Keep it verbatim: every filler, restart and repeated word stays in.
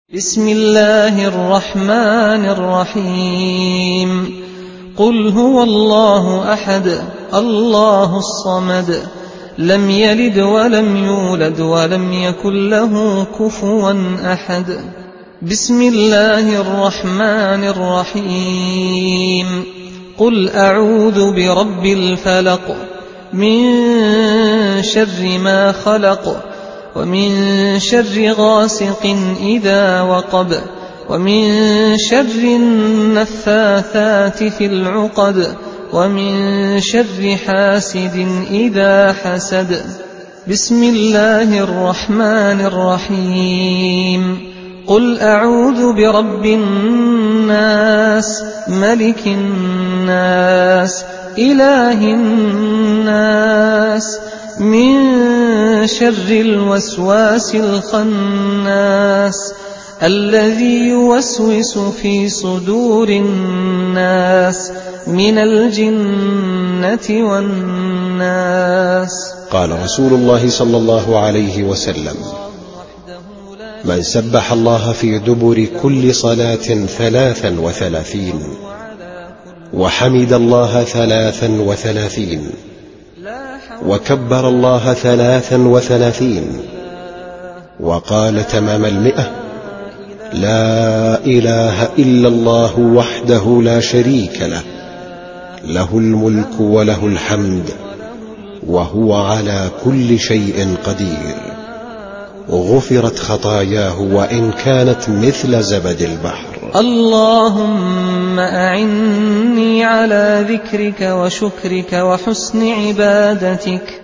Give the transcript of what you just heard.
بسم الله الرحمن الرحيم قل هو الله أحد الله الصمد لم يلد ولم يولد ولم يكن له كفوا أحد بسم الله الرحمن الرحيم قل أعوذ برب الفلق من شر ما خلق ومن شر غاسق إذا وقب ومن شر النفاثات في العقد ومن شر حاسد إذا حسد بسم الله الرحمن الرحيم قل أعوذ برب الناس ملك الناس إله الناس من شر الوسواس الخناس الذي يوسوس في صدور الناس من الجنة والناس. قال رسول الله صلى الله عليه وسلم: من سبح الله في دبر كل صلاة ثلاثا وثلاثين وحمد الله ثلاثا وثلاثين وكبر الله ثلاثا وثلاثين وقال تمام المئة: لا إله إلا الله وحده لا شريك له له الملك وله الحمد وهو على كل شيء قدير، غفرت خطاياه وإن كانت مثل زبد البحر. اللهم أعني على ذكرك وشكرك وحسن عبادتك.